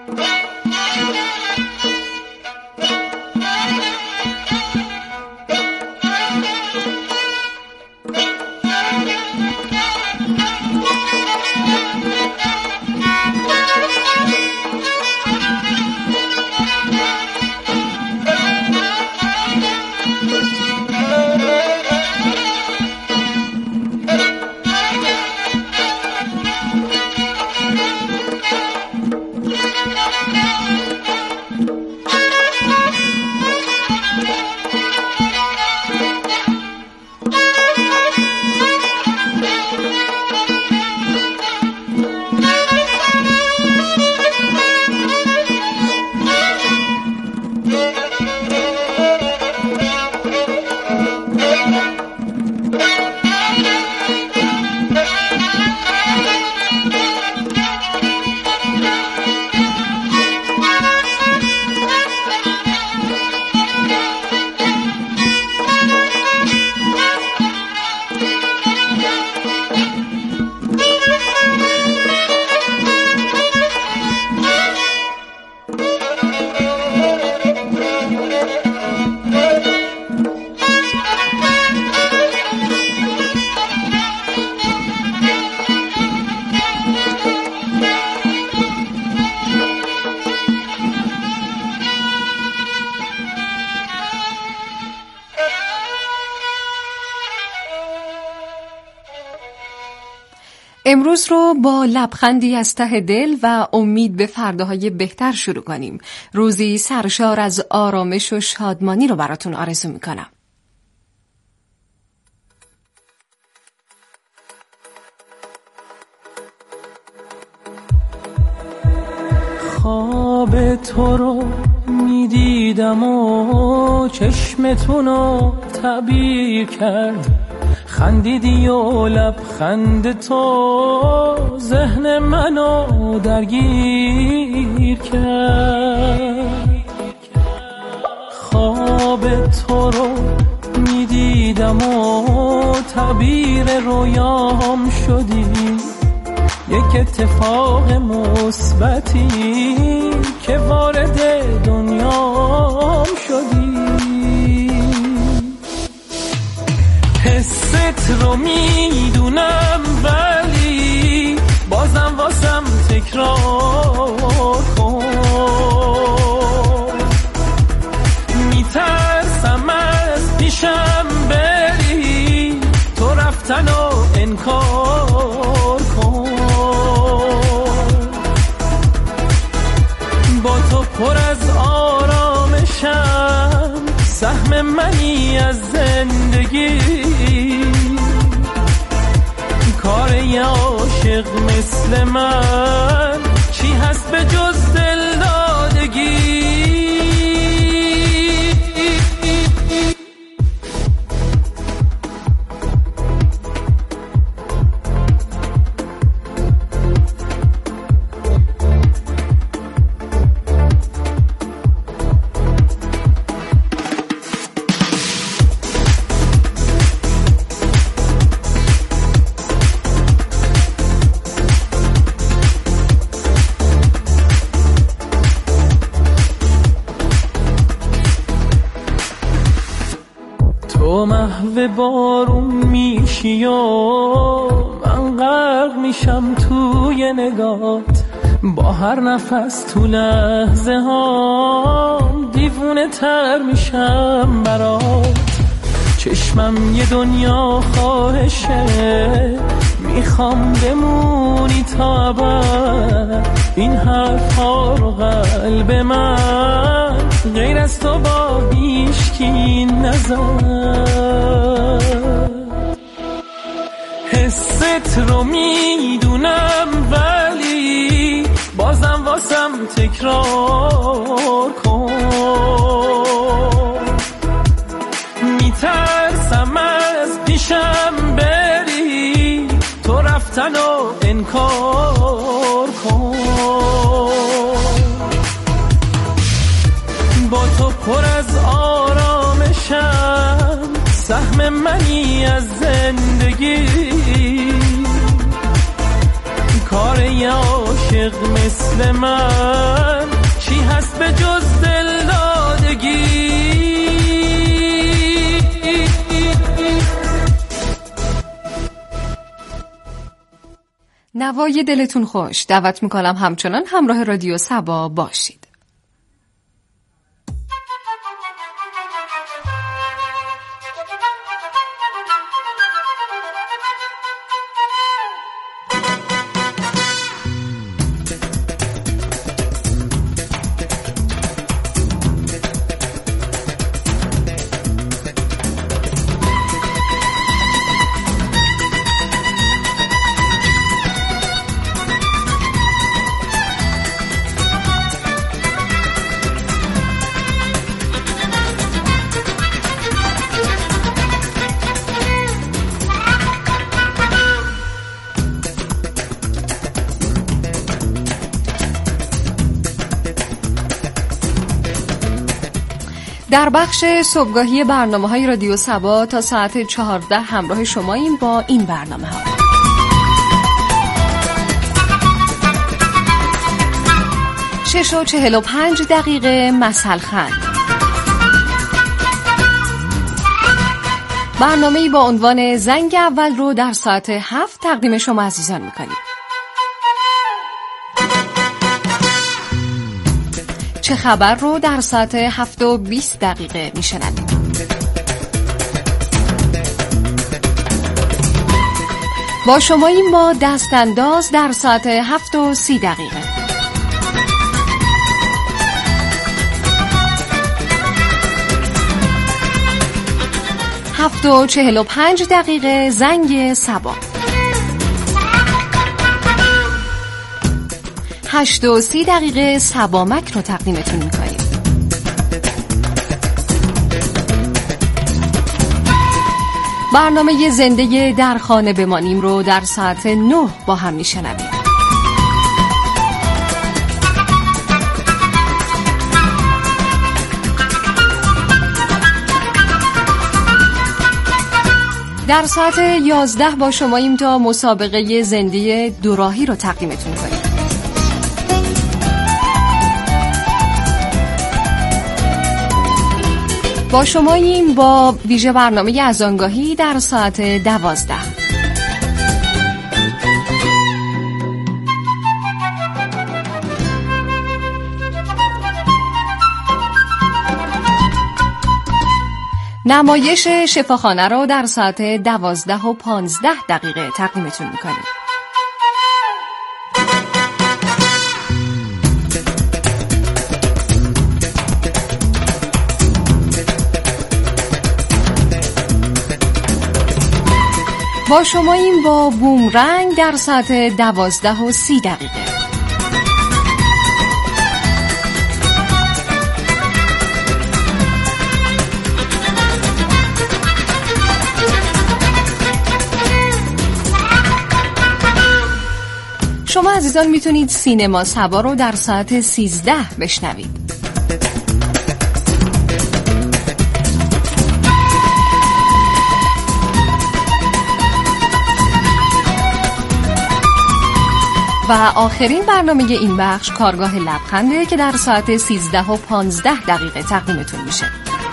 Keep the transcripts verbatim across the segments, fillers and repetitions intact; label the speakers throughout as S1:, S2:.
S1: امروز رو با لبخندی از ته دل و امید به فرداهای بهتر شروع کنیم. روزی سرشار از آرامش و شادمانی رو براتون آرزو میکنم.
S2: خواب تو رو میدیدم و چشمتون رو تعبیر کرد، خندیدی و لبخند تو ذهن منو درگیر کرد. خواب تو رو میدیدم و تعبیر رویام شدی، یک اتفاق مثبتی که وارد دنیام شدی. حست رو میدونم ولی بازم واسم تکرار کن. میترسم از پیشم بری، تو رفتن و انکار کن. با تو پر از آرامشم، سهم منی از زندگی. کار یه عاشق مثل من چی هست به جز دلدادگی؟ تو محو بارون میشی و من غرق میشم توی نگات. با هر نفس تو لحظه ها دیوونه تر میشم برات. چشمم یه دنیا خواهشه، میخوام بمونی تا ابد. این حرفا رو قلب من غیر از تو با هیچکی نزد. حست رو میدونم ولی بازم واسم تکرار کن. میترسم از پیشم بری، تو رفتن و انکار کن. با تو پر از آرامشم، سهم منی از زندگی. کار یه عاشق مثل من به جز دلدادگی.
S1: نوای دلتون خوش. دعوت میکنم همچنان همراه رادیو سبا باشید. در بخش صبحگاهی برنامه‌های رادیو سبا تا ساعت چهارده همراه شماییم با این برنامه‌ها. شش و چهل و پنج دقیقه مثل خند. برنامه‌ای با عنوان زنگ اول رو در ساعت هفت تقدیم شما عزیزان می‌کنیم. چه خبر رو در ساعت هفت و بیست دقیقه میشنوید. با شما این با دست انداز در ساعت هفت و سی دقیقه. هفت و چهل و پنج دقیقه زنگ سبا. هشت و سی دقیقه سبامک رو تقدیمتون میکنیم. برنامه زنده در خانه بمانیم رو در ساعت نه با هم میشنویم. در ساعت یازده با شماییم تا مسابقه زنده دوراهی رو تقدیمتون کنیم. با شماییم با ویژه برنامه از آنگاهی در ساعت دوازده. نمایش شفاخانه رو در ساعت دوازده و پانزده دقیقه تقدیمتون میکنیم. با شماییم با بومرنگ در ساعت دوازده و سی دقیقه. شما عزیزان میتونید سینما سبا رو در ساعت سیزده بشنوید. و آخرین برنامه این بخش کارگاه لبخنده که در ساعت سیزده و پانزده دقیقه تقدیمتون میشه.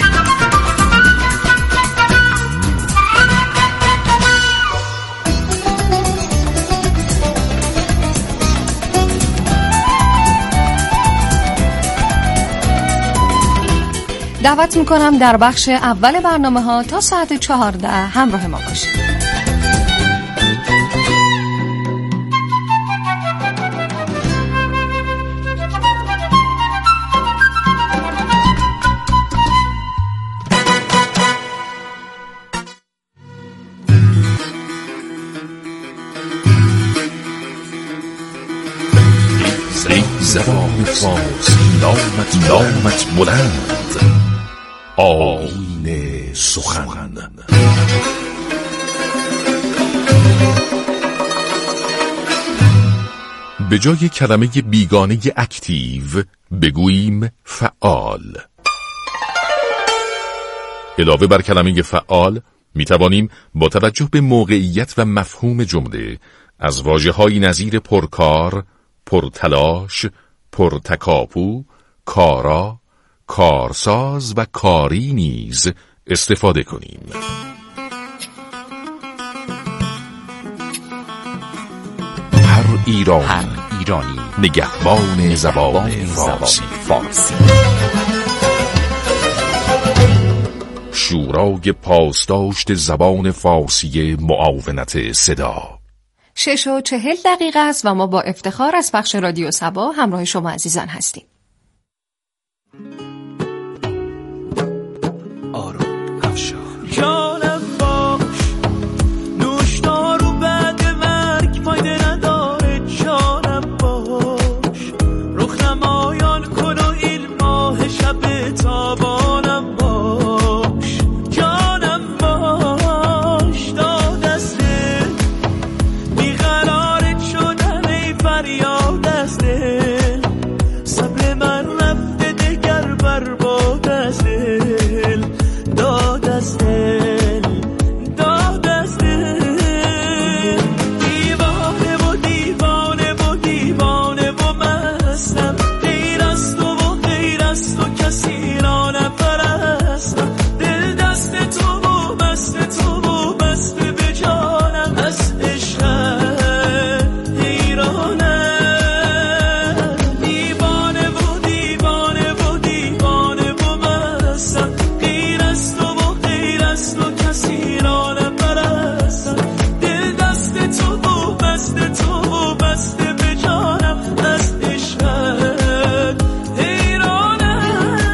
S1: دعوت میکنم در بخش اول برنامه ها تا ساعت چهارده همراه ما باشید.
S3: زبان فارسی نامت نامت بلند، آیین سخن. به جای کلمه بیگانه اکتیو بگوییم فعال. علاوه بر کلمه فعال می توانیم با توجه به موقعیت و مفهوم جمله از واژه‌هایی نظیر پرکار، پرتلاش، پرتکاپو، کارا، کارساز و کاری نیز استفاده کنیم. هر ایرانی, هر ایرانی نگهبان زبان فارسی. فارسی شورای پاسداشت زبان فارسی معاونت صدا.
S1: شش و چهل دقیقه است و ما با افتخار از بخش رادیو صبا همراه شما عزیزان هستیم.
S2: آروم افشار جانم باش، نوشدار و بعد مرگ فایده نداره. جانم باش، رخ نمایان کن و این ماه شب تابانم باش. جانم باش، داد از دل بیقرارت شدم ای فریاد از دل. صبر من رفته دگر برباد از دل. داد از دل، داد از دل. دیوانه و دیوانه و دیوانه و مستم، غیر از تو و غیر از تو کسی را نپرستم. دل دست تو و بست تو و بست به جانم، از عشقت حیرانم. دیوانه و دیوانه و دیوانه و مستم، غیر از تو و غیر از تو کسی را نپرستم. دل دست تو و بست تو و بست به جانم، از عشقت حیرانم.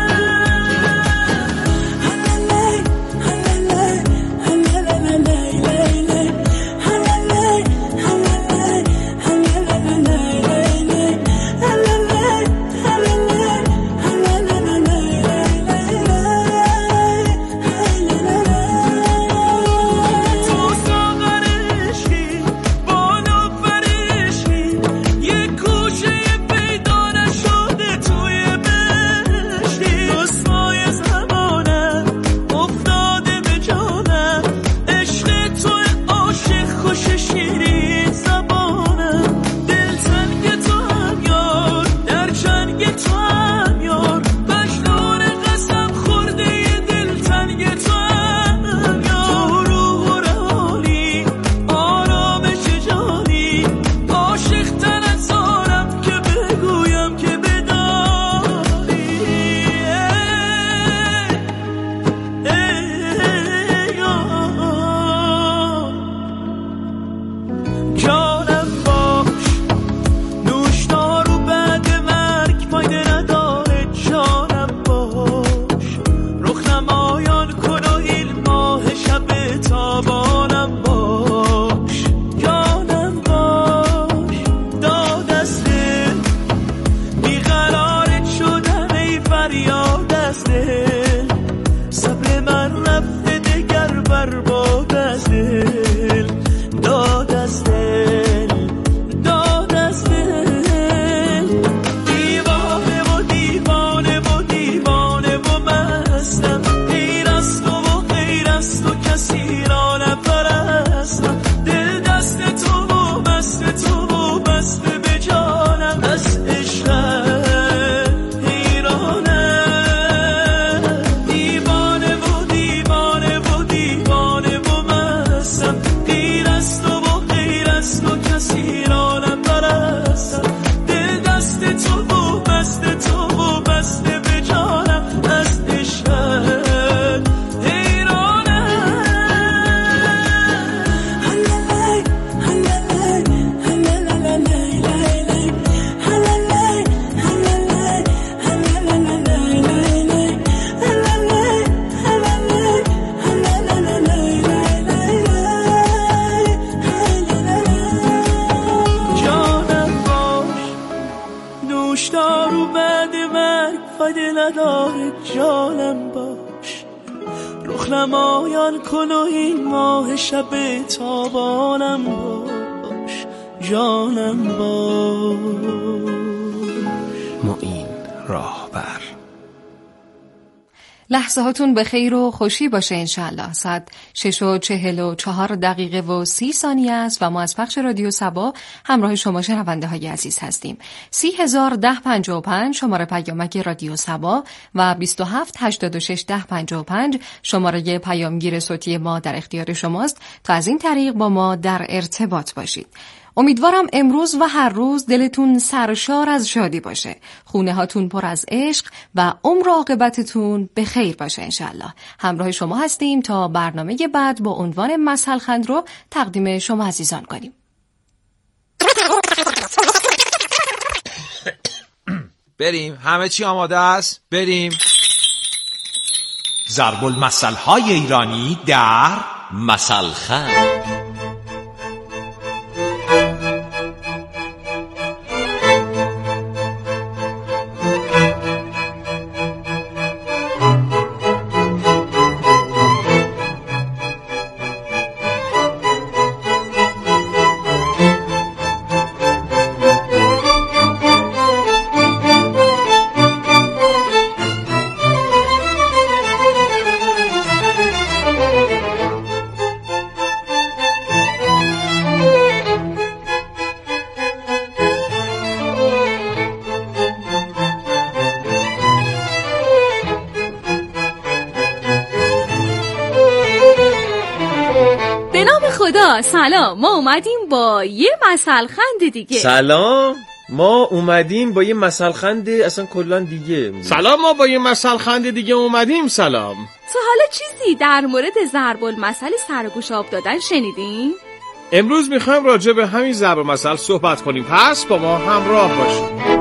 S2: تو ساغر عشقی، بانو فرشقی، یک گوشه پیدا نشده توی بهشتی. رسوای زمانم افتاده به جانم، عشق تو عاشق خوش شیرین زبانم. دل تنگ تو هم یار، در چنگ تو هم یار، مجنون قسم خورده ی دل تنگ تو هم یار. روح و روانی، آرامش جانی، عاشق تن از آنم که بگویم که بدانی. ای ای آه. جانم باش، نوشدار و بعد مرگ فایده نداره. جانم باش، رخ نمایان کن و این ماه شب تابانم باش. جانم باش، داد از دل بیقرارت شدم ای فریاد از دل. صبر من رفته دگر برباد از دل. داد از دل، داد از دل. دیوانه و دیوانه و دیوانه و مستم، غیر از تو و غیر از تو کسی را نپرستم. دل دست تو و بست تو و بست به جانم، از عشقت حیرانم. دیوانه و دیوانه و دیوانه و مستم، غیر از تو و غیر از تو کسی را نپرستم. دل دست تو و بست تو و بست به جانم، از عشقت حیرانم. جانم باش، نوشدار و بعد مرگ فایده نداره. جانم باش، رخ نمایان کن و این ماه شب تابانم باش. جانم باش.
S4: معین راهبر.
S1: لحظه هاتون به خیر و خوشی باشه انشالله. ساعت شش و چهل و چهار دقیقه و سی ثانیه است و ما از پخش رادیو سبا همراه شما شنونده های عزیز هستیم. سی هزار ده پنجاه و پنج شماره پیامک رادیو سبا و بیست و هفت هشتاد و شش ده پنجاه و پنج شماره پیامگیر صوتی ما در اختیار شماست تا از این طریق با ما در ارتباط باشید. امیدوارم امروز و هر روز دلتون سرشار از شادی باشه، خونه هاتون پر از عشق و عمر عاقبتتون به خیر باشه انشالله. همراه شما هستیم تا برنامه بعد با عنوان مثل خند رو تقدیم شما عزیزان کنیم.
S4: بریم، همه چی آماده است؟ بریم. ضرب المثل های ایرانی در
S5: مثل خند.
S6: سلام، ما اومدیم با یه مثل خند دیگه.
S7: سلام، ما اومدیم با یه مثل خند اصلا کلان دیگه.
S8: سلام، ما با یه مثل خند دیگه اومدیم. سلام.
S6: تو حالا چیزی در مورد ضرب المثل سرگوش آب دادن شنیدین؟
S8: امروز میخوایم راجع به همین ضرب المثل صحبت کنیم، پس با ما همراه باشید.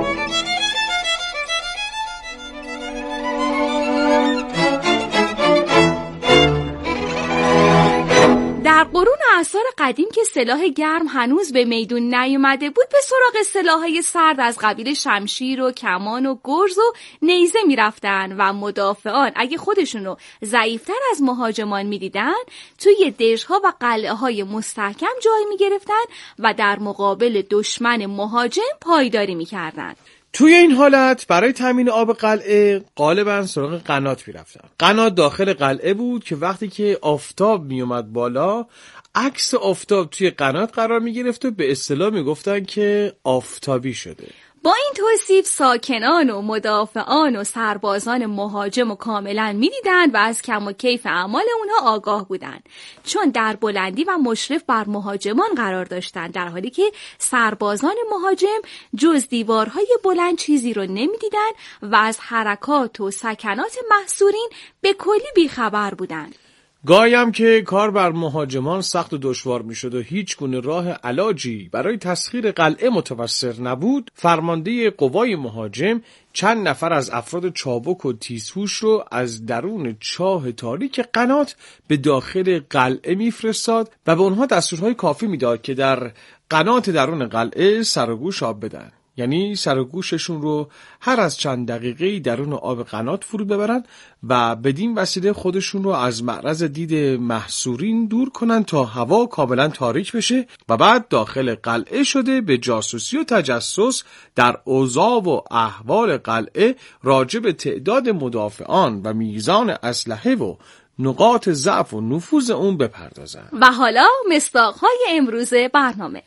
S6: در قرون اعصار قدیم که سلاح گرم هنوز به میدون نیومده بود، به سراغ سلاح‌های سرد از قبیل شمشیر و کمان و گرز و نیزه میرفتن و مدافعان اگه خودشونو ضعیفتر از مهاجمان میدیدن توی دژها و قلعه‌های مستحکم جای میگرفتن و در مقابل دشمن مهاجم پایداری میکردن.
S8: توی این حالت برای تامین آب قلعه غالباً سراغ قنات میرفتن. قنات داخل قلعه بود که وقتی که آفتاب میومد بالا، عکس آفتاب توی قنات قرار میگرفت و به اصطلاح میگفتن که آفتابی شده.
S6: با این توصیف ساکنان و مدافعان و سربازان مهاجم و کاملا میدیدند و از کم و کیف اعمال اونها آگاه بودند، چون در بلندی و مشرف بر مهاجمان قرار داشتند، در حالی که سربازان مهاجم جز دیوارهای بلند چیزی رو نمیدیدند و از حرکات و سکنات محصورین به کلی بیخبر بودند.
S8: گاهی که کار بر مهاجمان سخت و دشوار میشد و هیچ گونه راه علاجی برای تسخیر قلعه متوفر نبود، فرمانده قوای مهاجم چند نفر از افراد چابک و تیزهوش رو از درون چاه تاریک قنات به داخل قلعه میفرستاد و به اونها دستورهای کافی میداد که در قنات درون قلعه سر و گوش آب بدن. یعنی سر و گوششون رو هر از چند دقیقه‌ای درون آب قنات فرو ببرن و بدین وسیله خودشون رو از معرض دید محصورین دور کنن تا هوا کاملا تاریک بشه و بعد داخل قلعه شده به جاسوسی و تجسس در اوضاع و احوال قلعه راجع به تعداد مدافعان و میزان اسلحه و نقاط ضعف و نفوذ اون بپردازن.
S6: و حالا مصداق‌های امروز برنامه.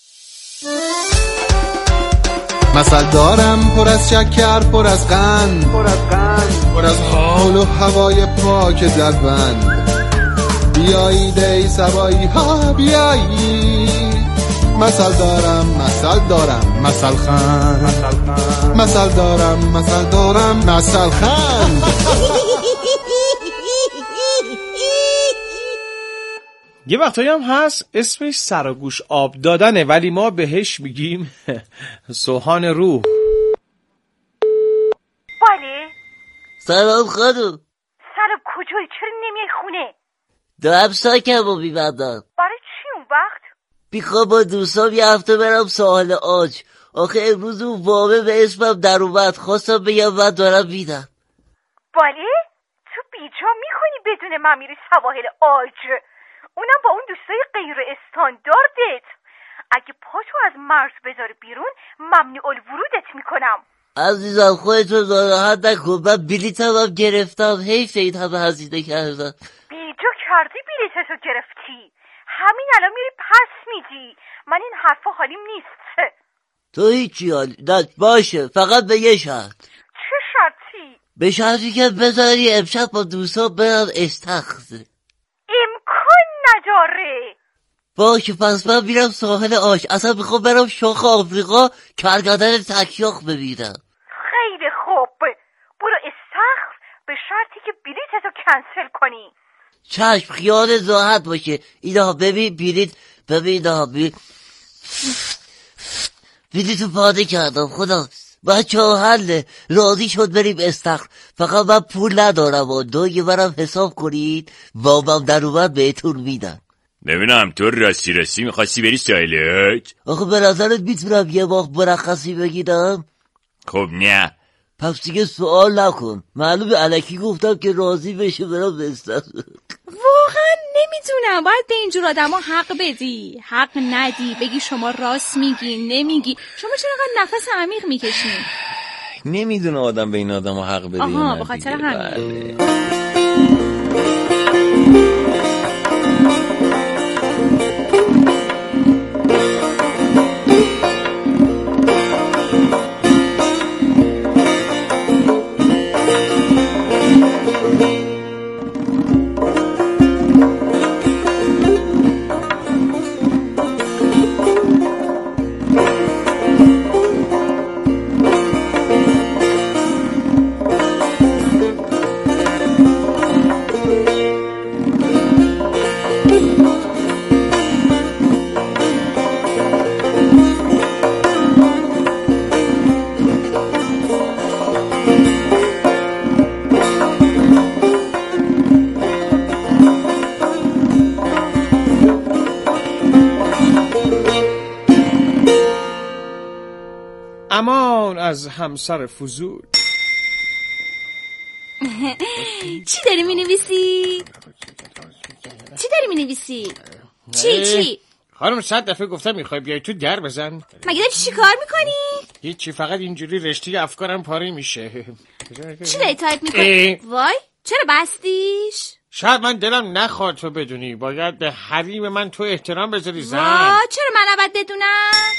S9: مثل دارم پر از شکر، پر از قند، پر از قند، پر از حال و هوای پاک دربند. بیایید ای سبایی ها بیایید، مثل دارم مثل دارم مثل خند، مثل دارم مثل دارم مثل خند.
S8: یه وقتایی هم هست اسمش سر و گوش آب دادنه، ولی ما بهش میگیم سوهان روح.
S10: بله
S11: سلام خانم.
S10: سلام، کجایی؟ چرا نمیای خونه؟
S11: دارم ساکم رو میبندم.
S10: برای چی اون وقت؟
S11: بیخوام با دوستام یه هفته برم ساحل آج. آخه امروز اون وامه به اسمم در اومد، خواستم بگم من دارم میدم.
S10: بله؟ تو بیجا میخونی بدون من میری سواحل آج، اونم با اون دوستای غیر استانداردت. اگه پاتو از مرز بذاری بیرون ممنوع الورودت میکنم.
S11: عزیزم خودتو ناراحت نکن، من بلیطم هم گرفتم، حیف این همه هزینه کردم.
S10: بیجا کردی بلیطتو گرفتی، همین الان میری پس میدی. من این حرفا حالیم نیست.
S11: تو هیچی حالی نه، باشه فقط به یه شرط.
S10: چه شرطی؟
S11: به شرطی که بذاری امشب با دوستا برم استخر.
S10: امکان نداره.
S11: باشه پس من میرم ساحل آش، اصلا میخوام برم شاخ آفریقا کرگدن تکیاخ ببینم.
S10: خیلی خوب، برو استخر به شرطی که بلیطتو کنسل کنی.
S11: چشم، خیال راحت باشه. اینا ببین بلیط، ببین اینا بلیط بلیطو پاده کردم. خدا بچه ها حله، راضی شد بریم استخر، فقط من پول ندارم و دو یه برم حساب کنید، بابام در اومد بهتون میدن.
S12: نبینم تو راستی راستی میخواستی بری سایلت؟
S11: آخه به نظرت میتونم یه وقت مرخصی بگیرم؟
S12: خب نه.
S11: پس دیگه سوال نکن، معلومه الکی گفتم که راضی بشه برم استخر.
S6: واقعا نمیدونم، باید به اینجور آدم ها حق بدی، حق ندی، بگی شما راست میگی نمیگی. شما چرا اینقدر نفس عمیق میکشین؟
S13: نمیدونه آدم به این آدم ها حق بده.
S6: آها به خاطر همین.
S8: امان از همسر فضول.
S6: چی داری می نویسی؟ چی داری می نویسی؟ چی چی؟
S8: خانم صد دفعه گفتم میخوای بیای تو در بزن.
S6: مگه داری چی کار میکنی؟
S8: هیچی، فقط اینجوری رشته افکارم پاره میشه.
S6: چی داری تایپ میکنی؟ وای چرا بستیش؟
S8: شاید من دلم نخواد تو بدونی، باید به حریم من تو احترام بذاری زن.
S6: وای چرا من نباید بدونم؟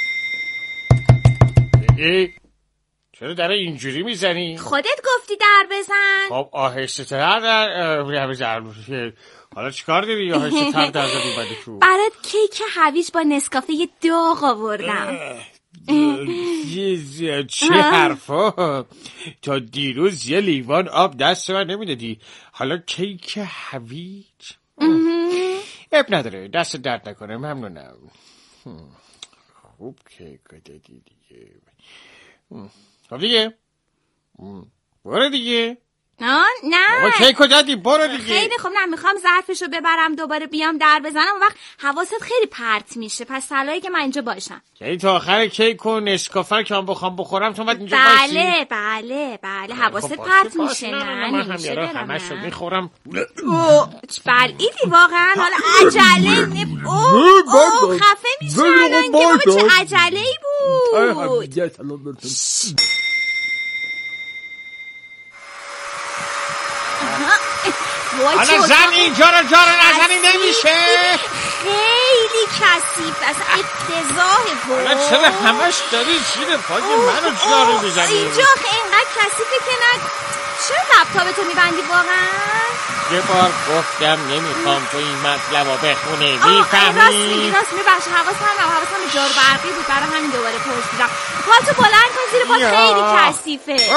S8: ای چرا در اینجوری میزنی؟
S6: خودت گفتی در بزن.
S8: خب آهسته تر در بزن. حالا چیکار داری آهسته تر در زدی بده تو؟
S6: برات کیک هویج با نسکافه داغ آوردم.
S8: چه حرفا؟ تا دیروز یه لیوان آب دست من نمیدادی، حالا کیک هویج؟ اب نداره، دست درد نکنه، ممنونم. خوب کیک دادی دیگه. خب دیگه برو دیگه.
S6: نه نه
S8: بابا کیکو دادی، برو دیگه.
S6: خیلی خوب، نه میخوام ظرفشو ببرم دوباره بیام در بزنم، اون وقت حواست خیلی پرت میشه، پس صلاحی که من اینجا باشم.
S8: یعنی تا آخر کیکو نسکافر که هم بخوام بخورم تو باید اینجا
S6: بله
S8: باشی؟
S6: بله بله بله حواست پرت میشه. نه
S8: من هم یارو همشو میخورم.
S6: بلعیدی واقعا، حالا عجله نب... اوه اوه خفه میشه الان که بابا چه عجله ای بود.
S8: حالا زن اینجا رو جا رو نزنی نمیشه.
S6: خیلی کثیف، اصلا افتضاحه. بود
S8: حالا چرا همش داری زیر پای منو جا رو میزنی؟
S6: اینجا اینقدر کثیفه که نه. چرا لپتاپتو میبندی واقعا؟
S8: یه بار گفتم نمیخوام تو این مطلب رو بخونی، میفهمی؟
S6: راست میگی راست میگی، بخش حواسم هم حواسم به جار برقی بود، برای همین دوباره پرسیدم. پاتو بلند کن زیر پات، خیلی کثیفه.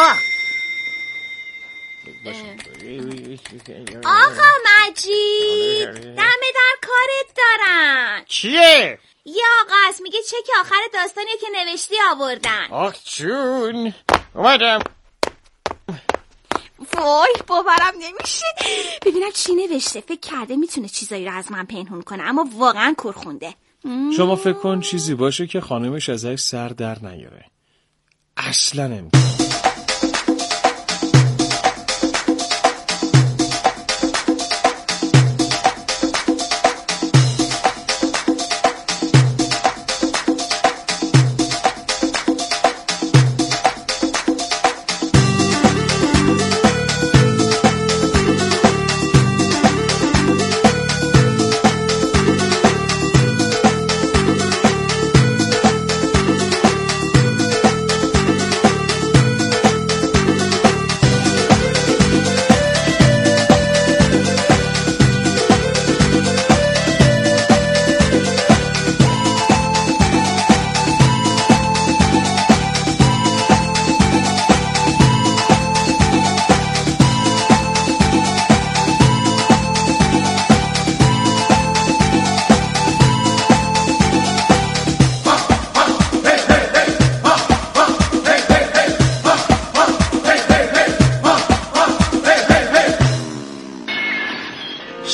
S6: آقا مجید دم در کارت دارن.
S8: چیه؟
S6: یه آقا هست میگه چک آخر داستانی که نوشتی آوردن.
S8: آخ جون اومدم.
S6: وای باورم نمیشه. ببینم چی نوشته. فکر کرده میتونه چیزایی رو از من پنهون کنه، اما واقعا کور خونده.
S8: شما فکر کن چیزی باشه که خانمش ازش سر در نیاره. اصلا نمیتونه.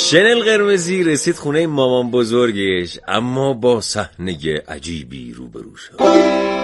S7: شنل قرمزی رسید خونه مامان بزرگش، اما با صحنه عجیبی روبرو شد.
S14: وای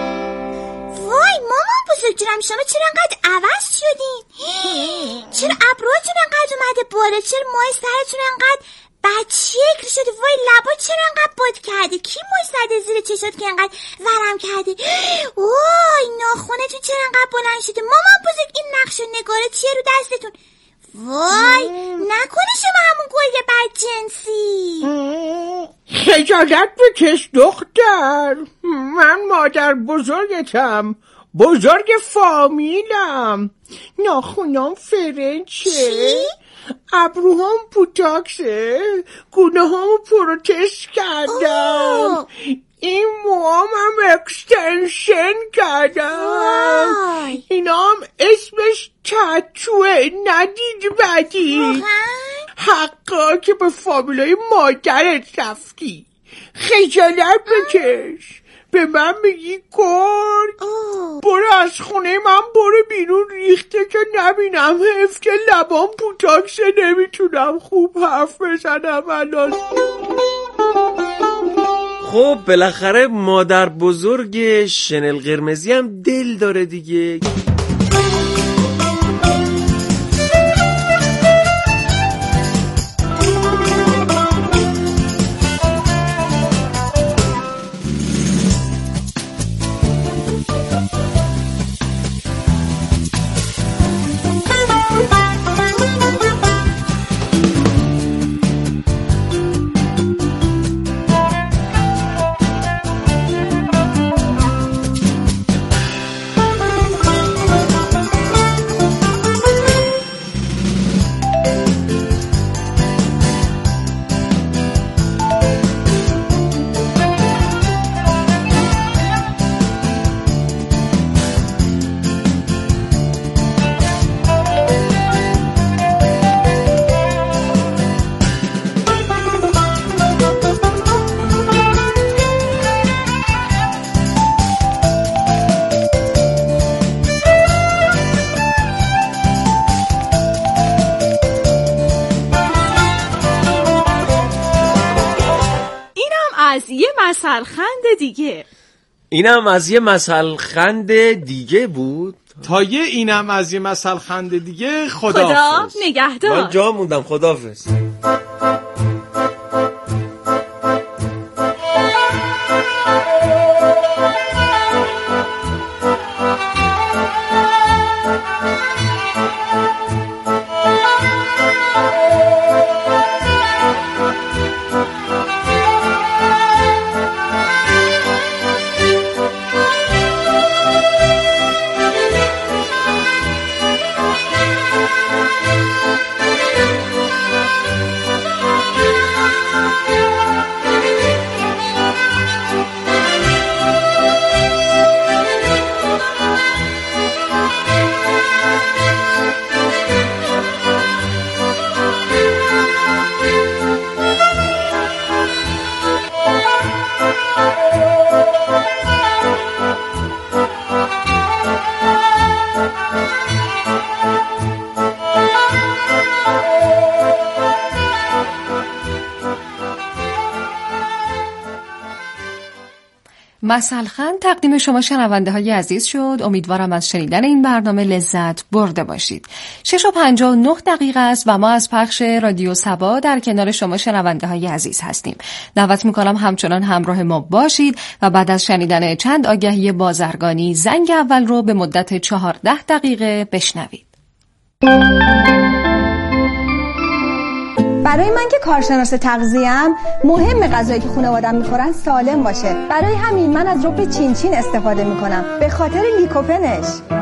S14: مامان بزرگ جونم، شما چرا انقدر عوض شدین؟ چرا ابروهاتون انقدر اومده بالا؟ چرا موهای سرتون انقدر بدشکل شده؟ وای لبا چرا انقدر باد کرده؟ کی موی زده زیر چشات که انقدر ورم کرده؟ وای ناخونتون چرا انقدر بلند شده؟ مامان بزرگ این نقش و نگاره چیه رو دستتون؟ وای نکنه شما همون گرگ بدجنسی؟
S8: خجالت بکش دختر، من مادر بزرگتم، بزرگ فامیلم. ناخونام فرنچه، ابروهام بوتاکسه، گونه هامو پروتست کردم، این موام هم اکستنشن کردم. اینا هم اسمش تتوه، ندید بدید. حقا که به فامیلای مادرت رفتی. خجالت بکش، به من میگی گرگ؟ برو از خونه من برو بیرون، ریخته که نبینم. حفظ لبام بوتاکسه، نمیتونم خوب حرف بزنم الان.
S7: خب بالاخره مادر بزرگ شنل قرمزی هم دل داره دیگه.
S6: مثل خند دیگه.
S7: اینم از یه مثل خند دیگه بود.
S8: تا یه اینم از یه مثل خند دیگه. خدا
S6: خدا نگهدار.
S7: من جا موندم. خداحافظ.
S1: مثل خند تقدیم شما شنونده های عزیز شد. امیدوارم از شنیدن این برنامه لذت برده باشید. شش و پنجاه و نه دقیقه است و ما از پخش رادیو صبا در کنار شما شنونده های عزیز هستیم. دعوت میکنم همچنان همراه ما باشید و بعد از شنیدن چند آگهی بازرگانی زنگ اول رو به مدت چهارده دقیقه بشنوید.
S15: برای من که کارشناس تغذیه‌ام مهم غذایی که خانواده‌ام میخورن سالم باشه. برای همین من از رب چین چین استفاده میکنم، به خاطر لیکوپنش.